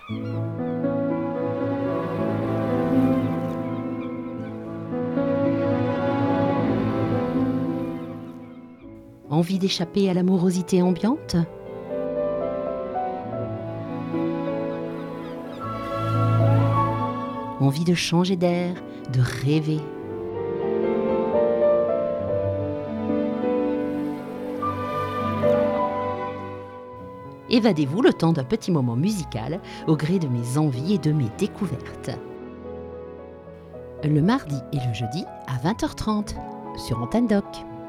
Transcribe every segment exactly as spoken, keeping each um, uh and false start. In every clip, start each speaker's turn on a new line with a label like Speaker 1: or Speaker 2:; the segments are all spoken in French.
Speaker 1: Envie d'échapper à l'amorosité ambiante ? Envie de changer d'air, de rêver ? Évadez-vous le temps d'un petit moment musical au gré de mes envies et de mes découvertes. Le mardi et le jeudi à vingt heures trente sur Antenne Doc.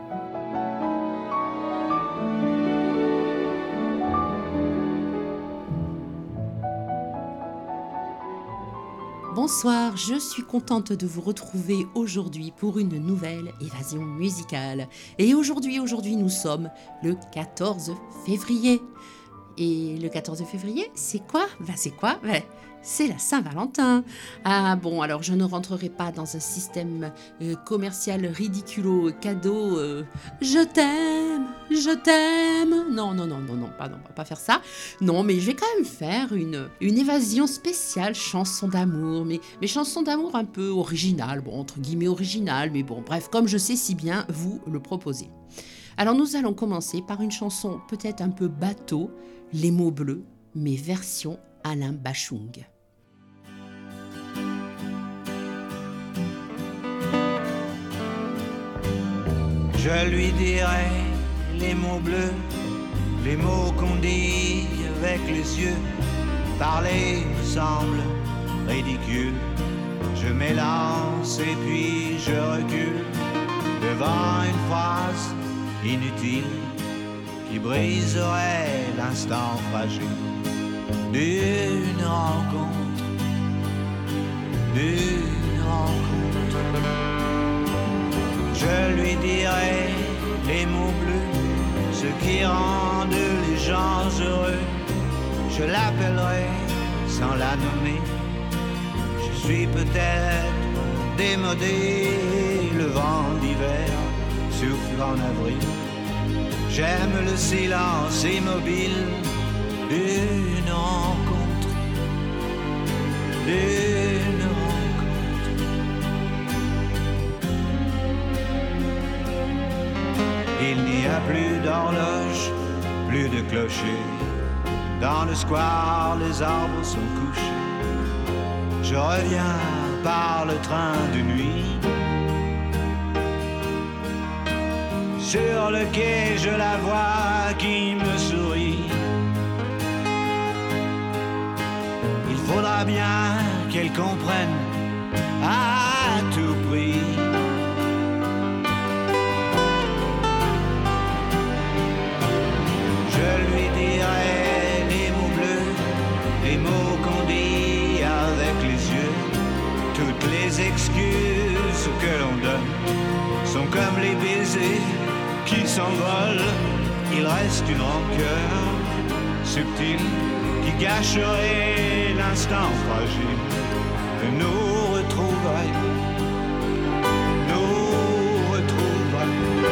Speaker 1: Bonsoir, je suis contente de vous retrouver aujourd'hui pour une nouvelle évasion musicale. Et aujourd'hui, aujourd'hui, nous sommes le quatorze février. Et le quatorze février, c'est quoi ? Ben c'est quoi ? Ben, c'est la Saint-Valentin. Ah bon, alors je ne rentrerai pas dans un système euh, commercial ridiculo, cadeau. Euh, je t'aime, je t'aime. Non, non, non, non, non, pardon, on va pas faire ça. Non, mais je vais quand même faire une, une évasion spéciale chanson d'amour. Mais, mais chanson d'amour un peu originale, bon, entre guillemets originale, mais bon, bref, comme je sais si bien vous le proposer. Alors nous allons commencer par une chanson peut-être un peu bateau, Les mots bleus, mais version Alain Bachung.
Speaker 2: Je lui dirai les mots bleus, les mots qu'on dit avec les yeux. Parler me semble ridicule. Je m'élance et puis je recule devant une phrase inutile qui briserait l'instant fragile d'une rencontre, d'une rencontre. Je lui dirai les mots bleus, ceux qui rendent les gens heureux. Je l'appellerai sans la nommer. Je suis peut-être démodé, le vent d'hiver souffle en avril. J'aime le silence immobile d'une rencontre, d'une rencontre. Il n'y a plus d'horloge, plus de clocher. Dans le square, les arbres sont couchés. Je reviens par le train de nuit. Sur le quai, je la vois qui me sourit. Il faudra bien qu'elle comprenne à tout prix. Je lui dirai les mots bleus, les mots qu'on dit avec les yeux. Toutes les excuses que l'on donne sont comme les baisers qui s'envole, il reste une rancœur subtile qui gâcherait l'instant fragile de nos retrouvailles, nos retrouvailles.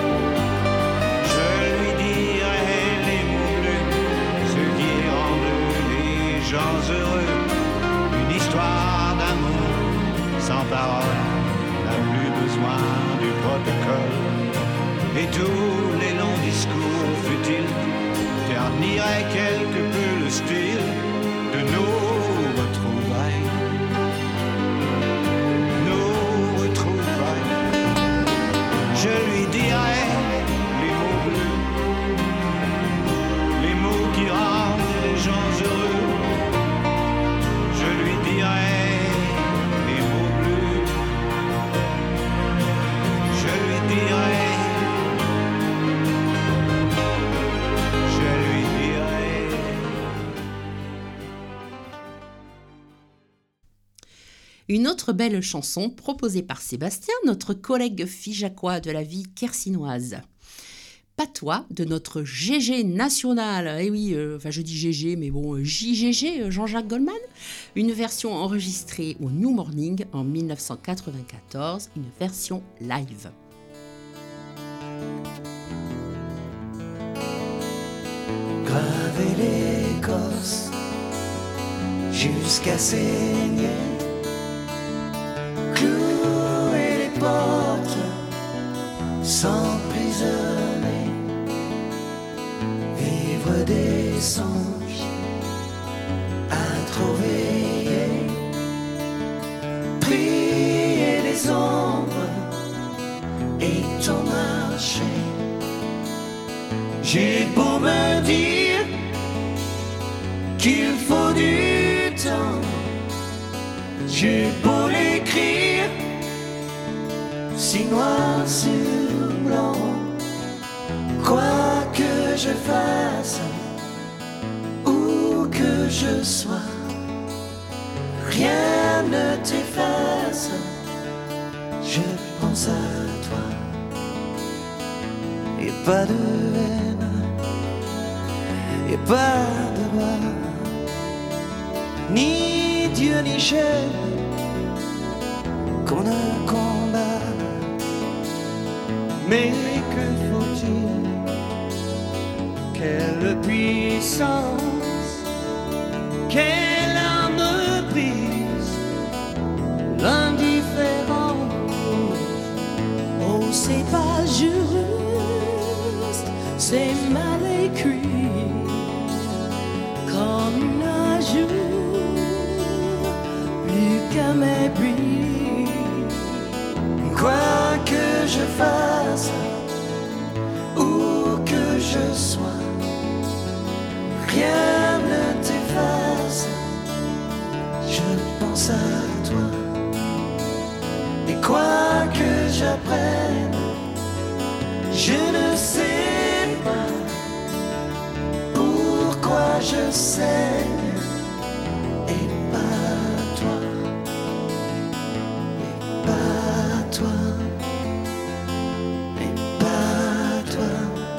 Speaker 2: Je lui dirai les mots bleus, ceux qui rendent les gens heureux. Une histoire d'amour sans parole n'a plus besoin du protocole. Et tous les longs discours futiles terniraient quelque peu le style de nos retrouvailles, nos retrouvailles. Je lui dirai les mots bleus, les mots qui rendent les gens heureux. Je lui dirai les mots bleus, je lui dirai.
Speaker 1: Une autre belle chanson proposée par Sébastien, notre collègue figeacois de la vie quercinoise. Patois de notre G G national. Eh oui, euh, enfin je dis G G, mais bon, J G G, Jean-Jacques Goldman. Une version enregistrée au New Morning en dix-neuf cent quatre-vingt-quatorze, une version live.
Speaker 2: Graver l'écorce jusqu'à saigner. Clouer les portes, s'emprisonner, vivre des songes à trop veiller, prier les ombres et ton marché. J'ai beau me dire qu'il faut du temps, j'ai beau l'écrire si noir sur blanc, quoi que je fasse, où que je sois, rien ne t'efface, je pense à toi. Et pas de haine, et pas de roi, ni Dieu ni chaîne qu'on ne combat. Mais que faut-il? Quelle puissance, quelle arme brise l'indifférence.
Speaker 3: Oh, c'est pas juste, c'est mal écrit, comme un jour, plus qu'un mépris.
Speaker 2: Quoi que je fasse, où que je sois, rien ne t'efface, je pense à toi. Et quoi que j'apprenne, je ne sais pas pourquoi je saigne. Et pas toi, et pas toi, et pas toi,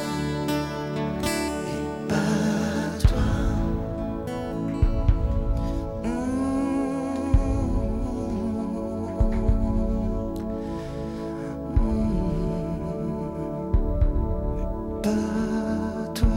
Speaker 2: et pas toi. Pas toi.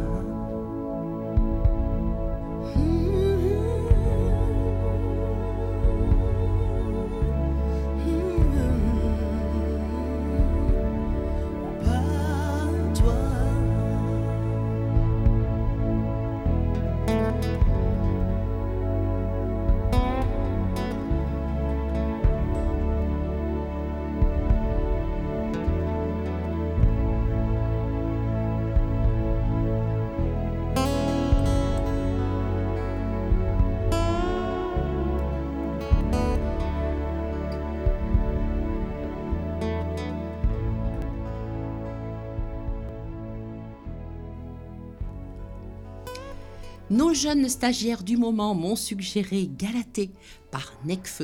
Speaker 1: Nos jeunes stagiaires du moment m'ont suggéré Galatée par Nekfeu.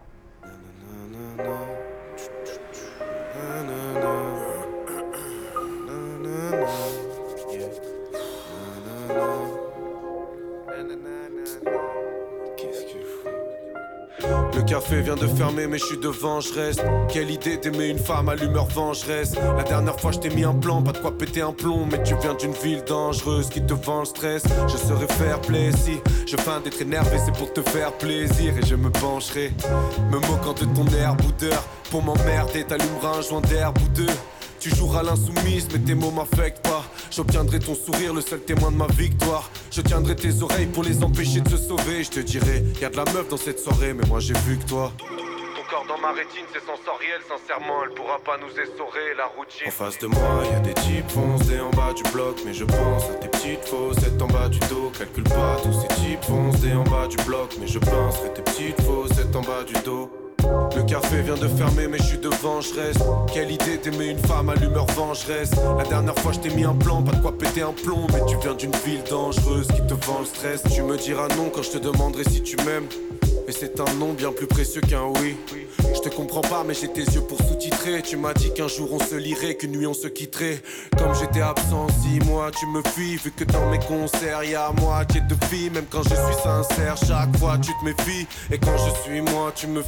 Speaker 4: Le café vient de fermer mais je suis devant, je reste. Quelle idée d'aimer une femme à l'humeur vengeresse. La dernière fois je t'ai mis un plan, pas de quoi péter un plomb. Mais tu viens d'une ville dangereuse qui te vend le stress. Je saurais faire play si je feins d'être énervé, c'est pour te faire plaisir. Et je me pencherai, me moquant de ton air boudeur. Pour m'emmerder t'allumeras un joint d'herbe ou deux. Tu joueras l'insoumise mais tes mots m'affectent pas. J'obtiendrai ton sourire, le seul témoin de ma victoire. Je tiendrai tes oreilles pour les empêcher de se sauver. Je te dirai, y'a de la meuf dans cette soirée, mais moi j'ai vu que toi. Ton corps dans ma rétine, c'est sensoriel, sincèrement, elle pourra pas nous essorer la routine. En face de moi, y'a des types foncés en bas du bloc, mais je pense à tes petites faussettes en bas du dos. Calcule pas tous ces types foncés en bas du bloc, mais je penserai tes petites faussettes en bas du dos. Le café vient de fermer mais je suis devant, je reste. Quelle idée d'aimer une femme à l'humeur vengeresse. La dernière fois je t'ai mis un plan, pas de quoi péter un plomb. Mais tu viens d'une ville dangereuse qui te vend le stress. Tu me diras non quand je te demanderai si tu m'aimes. Et c'est un non bien plus précieux qu'un oui. Je te comprends pas mais j'ai tes yeux pour sous-titrer. Tu m'as dit qu'un jour on se lirait, qu'une nuit on se quitterait. Comme j'étais absent six mois tu me fuis. Vu que dans mes concerts y'a moitié de filles. Même quand je suis sincère chaque fois tu te méfies. Et quand je suis moi tu me fuis.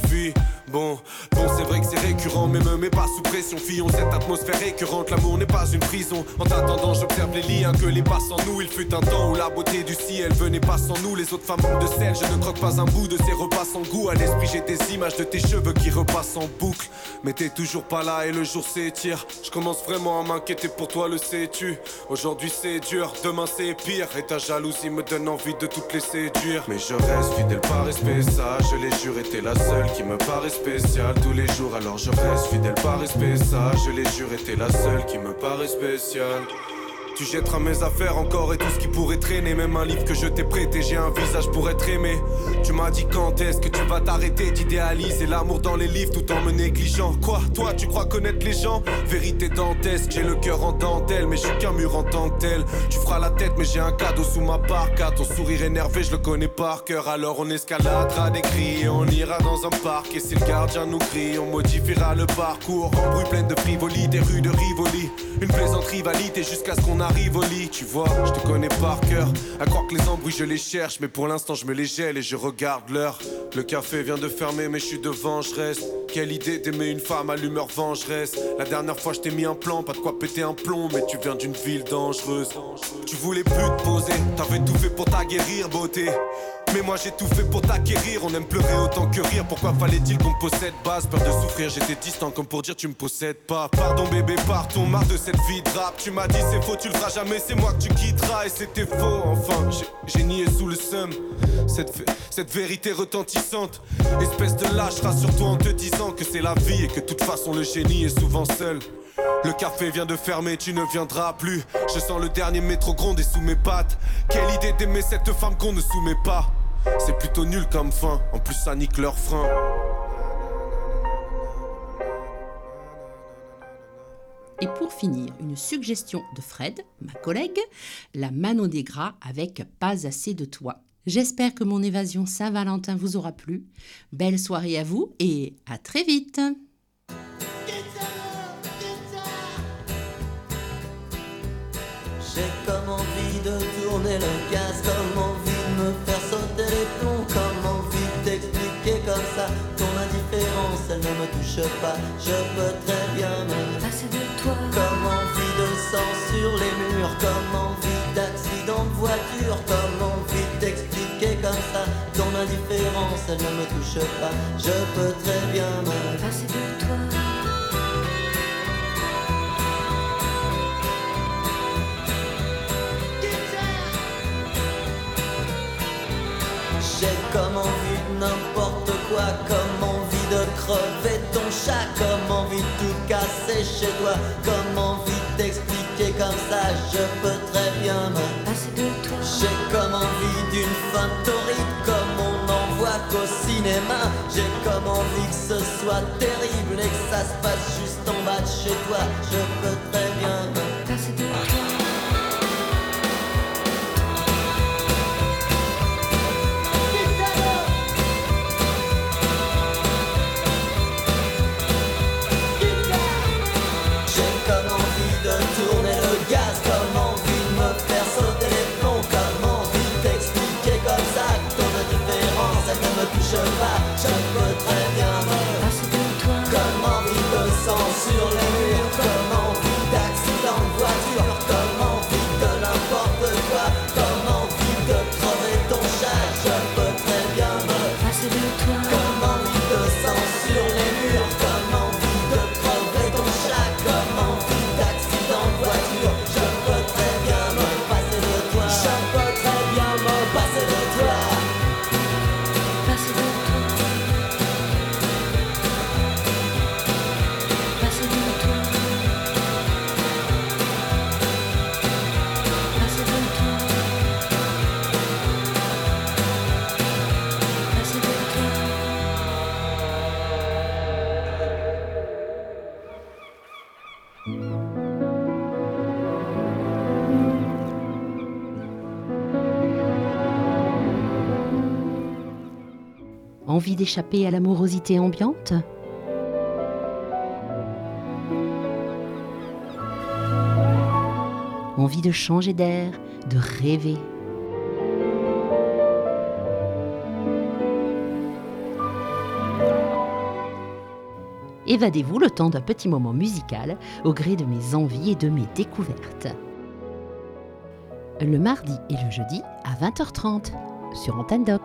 Speaker 4: Bon, bon c'est vrai que c'est récurrent, mais me mets pas sous pression. Fillon, cette atmosphère récurrente, l'amour n'est pas une prison. En t'attendant, j'observe les liens que les passent en nous. Il fut un temps où la beauté du ciel venait pas sans nous. Les autres femmes manquent de sel, je ne croque pas un bout de ces repas sans goût. À l'esprit j'ai des images de tes cheveux qui repassent en boucle. Mais t'es toujours pas là et le jour s'étire. Je commence vraiment à m'inquiéter pour toi, le sais-tu. Aujourd'hui c'est dur, demain c'est pire. Et ta jalousie me donne envie de toutes les séduire. Mais je reste fidèle par respect, ça je l'ai juré, t'es la seule qui me paraît spéciale tous les jours. Alors je reste fidèle par respect, ça je l'ai juré, t'es la seule qui me paraît spéciale. Tu jetteras mes affaires encore et tout ce qui pourrait traîner. Même un livre que je t'ai prêté, j'ai un visage pour être aimé. Tu m'as dit quand est-ce que tu vas t'arrêter d'idéaliser l'amour dans les livres tout en me négligeant. Quoi, toi tu crois connaître les gens? Vérité dantesque, j'ai le cœur en dentelle, mais je suis qu'un mur en tant que tel. Tu feras la tête mais j'ai un cadeau sous ma parka. Ton sourire énervé je le connais par cœur. Alors on escaladera des cris et on ira dans un parc. Et si le gardien nous crie, on modifiera le parcours. Embrouille pleine de frivolité, rue de Rivoli. Une plaisante rivalité jusqu'à ce qu'on arrive au lit. Tu vois, je te connais par cœur. À croire que les embrouilles je les cherche, mais pour l'instant je me les gèle et je regarde l'heure. Le café vient de fermer mais je suis devant, je reste. Quelle idée d'aimer une femme à l'humeur vengeresse. La dernière fois je t'ai mis un plan, pas de quoi péter un plomb. Mais tu viens d'une ville dangereuse. Tu voulais plus te poser, t'avais tout fait pour t'aguerrir, beauté. Mais moi j'ai tout fait pour t'acquérir. On aime pleurer autant que rire. Pourquoi fallait-il qu'on me possède? Base, peur de souffrir, j'étais distant comme pour dire tu me possèdes pas. Pardon bébé, partons, marre de cette vie de rap. Tu m'as dit c'est faux, tu le feras jamais, c'est moi que tu quitteras. Et c'était faux, enfin, j'ai nié sous le seum cette, cette vérité retentissante. Espèce de lâche, rassure-toi en te disant que c'est la vie. Et que de toute façon le génie est souvent seul. Le café vient de fermer, tu ne viendras plus. Je sens le dernier métro gronder sous mes pattes. Quelle idée d'aimer cette femme qu'on ne soumet pas. C'est plutôt nul comme fin, en plus ça nique leur frein.
Speaker 1: Et pour finir, une suggestion de Fred, ma collègue, la Mano Negra avec Pas assez de toi. J'espère que mon évasion Saint-Valentin vous aura plu. Belle soirée à vous et à très vite.
Speaker 3: J'ai comme envie de tourner le gaz, comme envie de me faire sauter les plombs, comme envie d'expliquer comme ça ton indifférence, elle ne me touche pas. Je peux très bien me passer de toi, comme envie de sang sur les murs, comme envie d'accident de voiture, comme envie d'expliquer comme ça ton indifférence, elle ne me touche pas. Je peux très bien me passer de toi. J'ai comme envie de n'importe quoi, comme envie de crever ton chat, comme envie de tout casser chez toi, comme envie d'expliquer comme ça, je peux très bien me passer de toi. J'ai comme envie d'une fin torride, comme on n'en voit qu'au cinéma. J'ai comme envie que ce soit terrible et que ça se passe juste en bas de chez toi. Je peux très bien me passer de toi. Je peux très bien me passer de toi, comme envie de sang sur les murs, comme envie d'accident de voiture, comme envie de n'importe quoi, comme envie de crever ton chat. Je peux très bien me passer de toi, comme envie de sang sur les murs, comme envie de crever ton chat, comme envie d'accident de voiture. Je peux très bien me passer de toi, je peux très bien me passer de toi.
Speaker 1: Envie d'échapper à l'amorosité ambiante ? Envie de changer d'air, de rêver ? Évadez-vous le temps d'un petit moment musical au gré de mes envies et de mes découvertes. Le mardi et le jeudi à vingt heures trente sur Antenne Doc.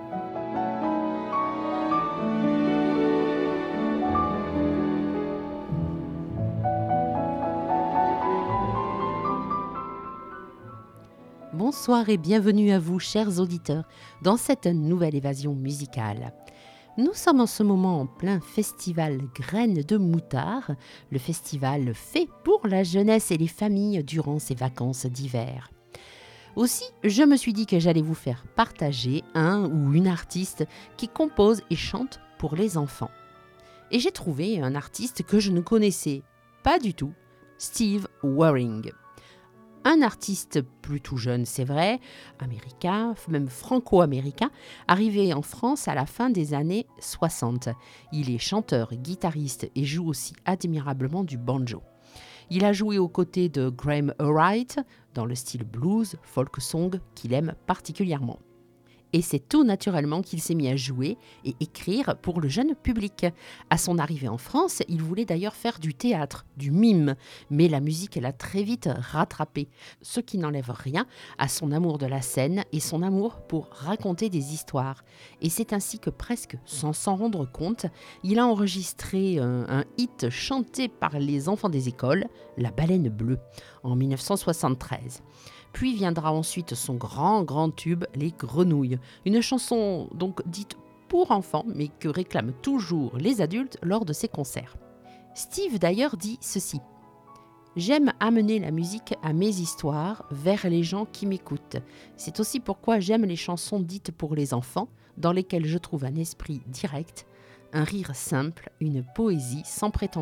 Speaker 1: Bonsoir et bienvenue à vous, chers auditeurs, dans cette nouvelle évasion musicale. Nous sommes en ce moment en plein festival Graines de Moutard, le festival fait pour la jeunesse et les familles durant ces vacances d'hiver. Aussi, je me suis dit que j'allais vous faire partager un ou une artiste qui compose et chante pour les enfants. Et j'ai trouvé un artiste que je ne connaissais pas du tout, Steve Waring. Un artiste plutôt jeune, c'est vrai, américain, même franco-américain, arrivé en France à la fin des années soixante. Il est chanteur, guitariste et joue aussi admirablement du banjo. Il a joué aux côtés de Graham Wright dans le style blues, folk song qu'il aime particulièrement. Et c'est tout naturellement qu'il s'est mis à jouer et écrire pour le jeune public. À son arrivée en France, il voulait d'ailleurs faire du théâtre, du mime, mais la musique l'a très vite rattrapé, ce qui n'enlève rien à son amour de la scène et son amour pour raconter des histoires. Et c'est ainsi que presque sans s'en rendre compte, il a enregistré un, un hit chanté par les enfants des écoles, La Baleine Bleue, en dix-neuf cent soixante-treize. Puis viendra ensuite son grand, grand tube, Les Grenouilles, une chanson donc dite pour enfants, mais que réclament toujours les adultes lors de ses concerts. Steve d'ailleurs dit ceci: « J'aime amener la musique à mes histoires vers les gens qui m'écoutent. C'est aussi pourquoi j'aime les chansons dites pour les enfants, dans lesquelles je trouve un esprit direct, un rire simple, une poésie sans prétention. »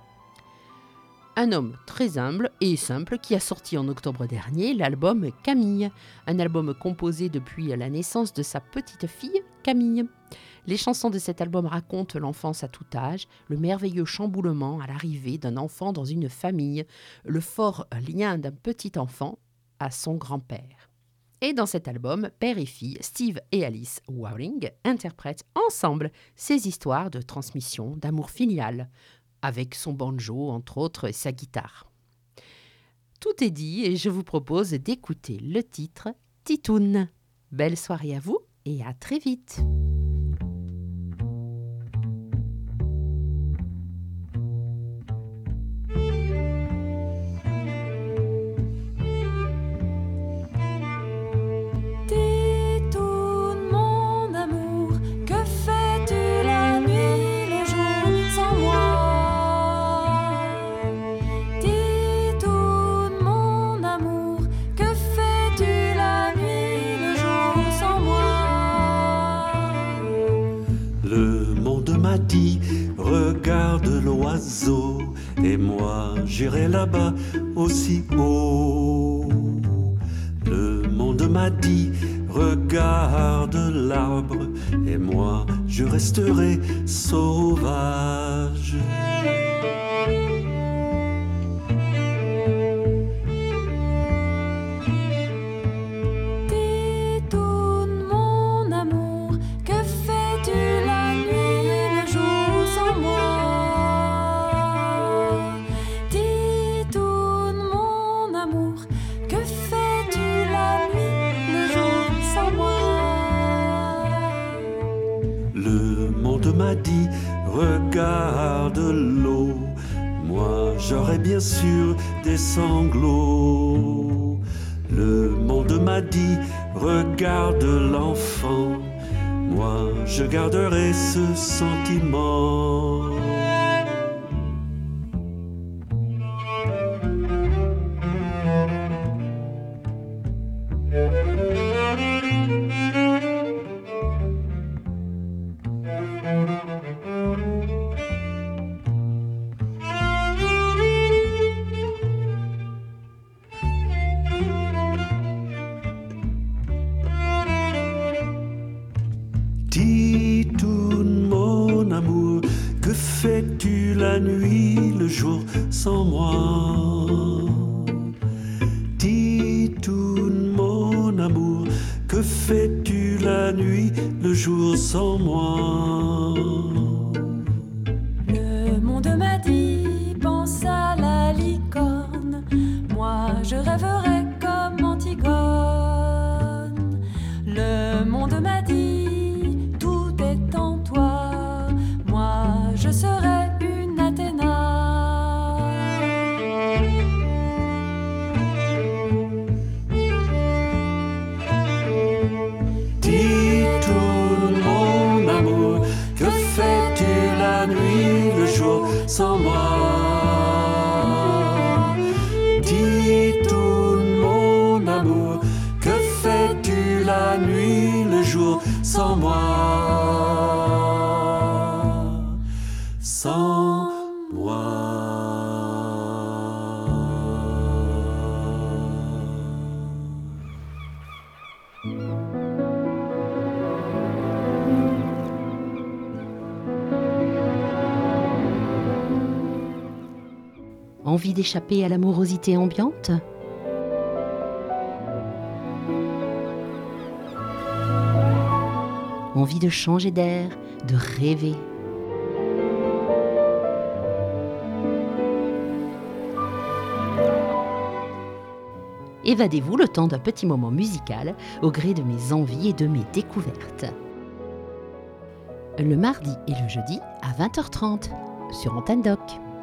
Speaker 1: Un homme très humble et simple qui a sorti en octobre dernier l'album Camille, un album composé depuis la naissance de sa petite fille Camille. Les chansons de cet album racontent l'enfance à tout âge, le merveilleux chamboulement à l'arrivée d'un enfant dans une famille, le fort lien d'un petit enfant à son grand-père. Et dans cet album, père et fille, Steve et Alice Waring interprètent ensemble ces histoires de transmission, d'amour filial, avec son banjo, entre autres, et sa guitare. Tout est dit et je vous propose d'écouter le titre Titoune. Belle soirée à vous et à très vite.
Speaker 5: Dit, regarde l'oiseau, et moi j'irai là-bas aussi haut. Le monde m'a dit, regarde l'arbre, et moi je resterai sauvage. M'a dit, regarde l'eau, moi j'aurais bien sûr des sanglots. Le monde m'a dit, regarde l'enfant, moi je garderai ce sentiment. Titoune, mon amour, que fais-tu la nuit, le jour sans moi? Titoune, mon amour, que fais-tu la nuit, le jour sans moi?
Speaker 6: Le
Speaker 5: la nuit, le jour, sans moi, sans moi.
Speaker 1: Envie d'échapper à l'amorosité ambiante ? Envie de changer d'air, de rêver ? Évadez-vous le temps d'un petit moment musical au gré de mes envies et de mes découvertes. Le mardi et le jeudi à vingt heures trente sur Antenne Doc.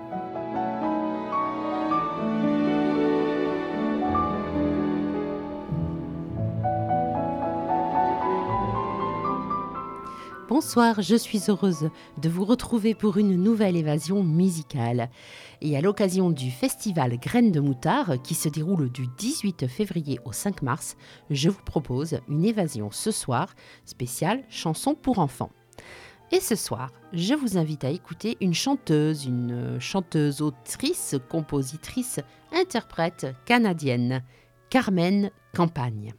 Speaker 1: Bonsoir, je suis heureuse de vous retrouver pour une nouvelle évasion musicale. Et à l'occasion du festival Graines de Moutard qui se déroule du dix-huit février au cinq mars, je vous propose une évasion ce soir spéciale chanson pour enfants. Et ce soir, je vous invite à écouter une chanteuse, une chanteuse, autrice, compositrice, interprète canadienne, Carmen Campagne.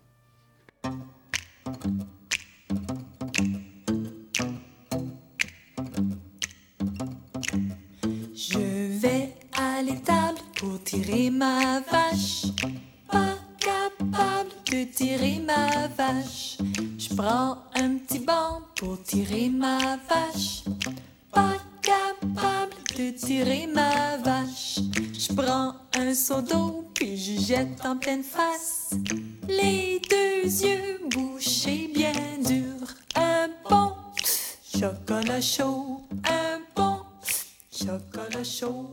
Speaker 6: Je vais à l'étable pour tirer ma vache, pas capable de tirer ma vache. Je prends un petit banc pour tirer ma vache, pas capable de tirer ma vache. Je prends un seau d'eau puis je jette en pleine face, les deux yeux bouchés bien durs. Un bon chocolat chaud, un bon chocolat chaud.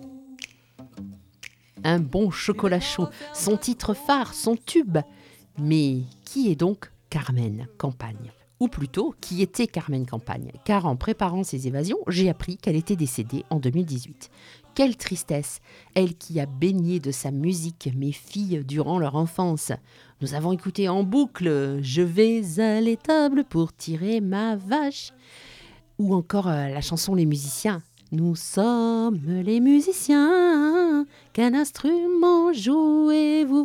Speaker 1: Un bon chocolat chaud, son titre phare, son tube. Mais qui est donc Carmen Campagne ? Ou plutôt, qui était Carmen Campagne ? Car en préparant ces évasions, j'ai appris qu'elle était décédée en deux mille dix-huit. Quelle tristesse, elle qui a baigné de sa musique mes filles durant leur enfance. Nous avons écouté en boucle « Je vais à l'étable pour tirer ma vache » ou encore euh, la chanson « Les musiciens ». Nous sommes les musiciens, quel instrument jouez-vous ?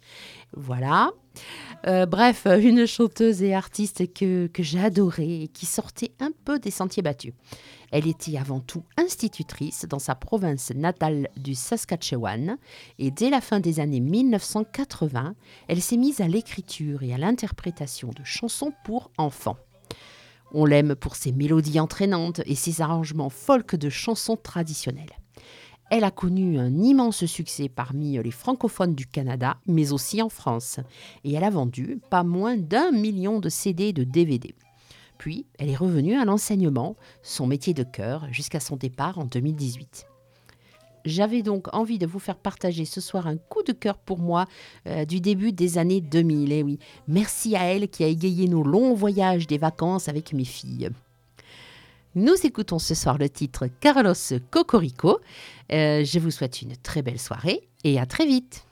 Speaker 1: Voilà. Euh, bref, une chanteuse et artiste que, que j'ai adorée et qui sortait un peu des sentiers battus. Elle était avant tout institutrice dans sa province natale du Saskatchewan et dès la fin des années mille neuf cent quatre-vingts, elle s'est mise à l'écriture et à l'interprétation de chansons pour enfants. On l'aime pour ses mélodies entraînantes et ses arrangements folk de chansons traditionnelles. Elle a connu un immense succès parmi les francophones du Canada, mais aussi en France. Et elle a vendu pas moins d'un million de C D et de D V D. Puis, elle est revenue à l'enseignement, son métier de cœur, jusqu'à son départ en deux mille dix-huit. J'avais donc envie de vous faire partager ce soir un coup de cœur pour moi euh, du début des années deux mille. Et oui, merci à elle qui a égayé nos longs voyages des vacances avec mes filles. Nous écoutons ce soir le titre Carlos Cocorico. Euh, je vous souhaite une très belle soirée et à très vite.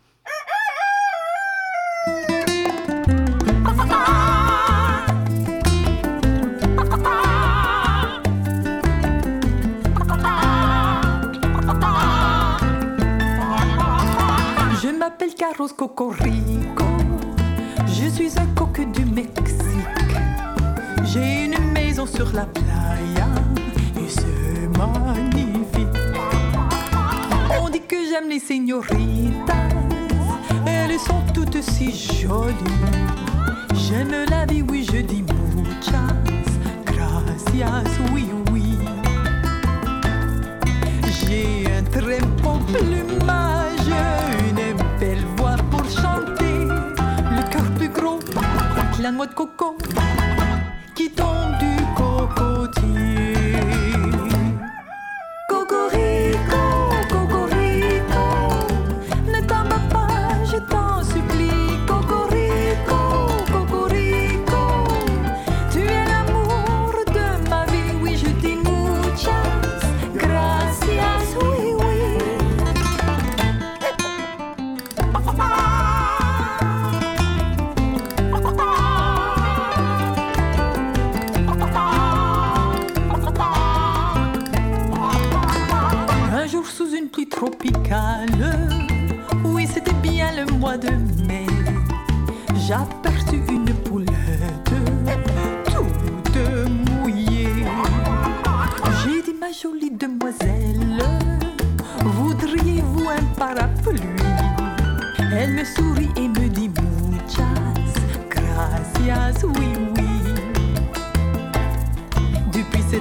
Speaker 6: Je m'appelle Carlos Cocorico, je suis un coq du Mexique. J'ai une maison sur la playa et c'est magnifique. On dit que j'aime les señoritas, elles sont toutes si jolies. J'aime la vie, oui, je dis muchas gracias, oui, oui. J'ai un très beau plumage, une belle voix pour chanter, le cœur plus gros que la noix de coco qui tombe du cocotier. Cocorico, cocorico, ne t'en vas pas, je t'en supplie. Cocorico, cocorico, tu es l'amour de ma vie, oui, je dis muchas gracias, oui, oui.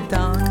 Speaker 6: dans